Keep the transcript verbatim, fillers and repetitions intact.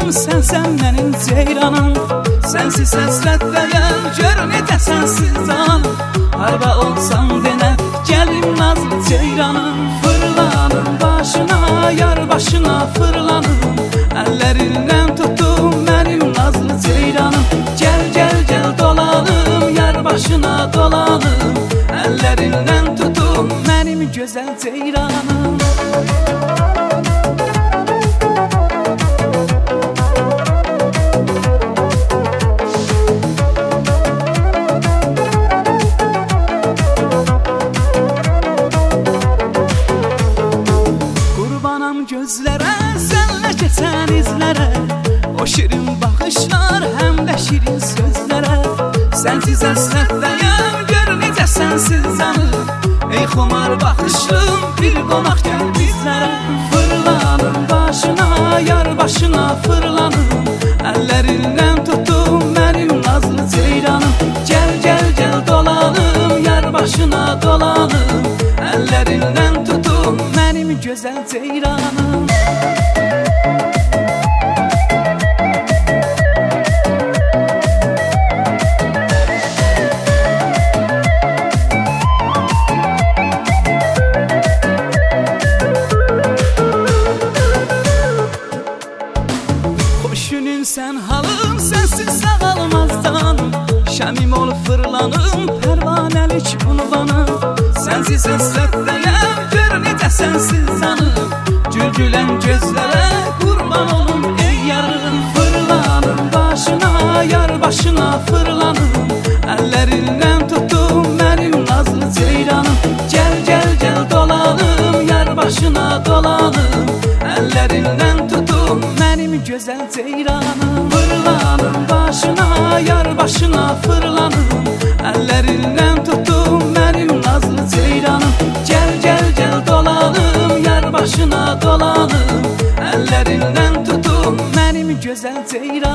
sənsən mənim ceyranım. Sənsiz həsrətdəyəm, gör necə sənsiz canım. Harda olsam denə, gəlim nazlı ceyranım. Fırlanım başına, yar başına fırlanım. Əllərindən tutum mənim nazlı ceyranım. Gəl, gəl, gəl dolanım, yar başına dolanım. Əllərindən tutum mənim gözəl ceyranım. Gözlərə, sənlə keçən izlərə, o şirin baxışlar, həm də şirin sözlərə. Sənsiz həsrətdəyəm, gör necə sənsiz canım. Ey xumar baxışlım, bir qonaq gəl bizlərə. Fırlanım başına, yar başına fırlanım. Əllərindən tutum mənim nazlı ceyranım. Gəl, gəl, gəl dolanım, yar başına dolanım. Əllərindən tutum mənim gözəl ceyranım. Xoşunun sən halım, sənsiz sağalmazdan. Şəmim ol fırlanım, pərvanəlik unvanım. Sənsiz həsrətdəyəm, gör necə sənsiz canım. Gülgülən gözlərə qurban olum ey yarım. Fırlanım başına, yar başına fırlanım. Əllərindən tutum mənim nazlı ceyranım. Gəl, gəl, gəl dolanım, yar başına dolanım. Əllərindən tutum mənim gözəl ceyranım. Fırlanım başına, yar başına fırlanım. Əllərindən tutum mənim nazlı ceyranım. Gəl, gəl, gəl dolanım, yar başına dolanım. Əllərindən tutum mənim gözəl ceyranım.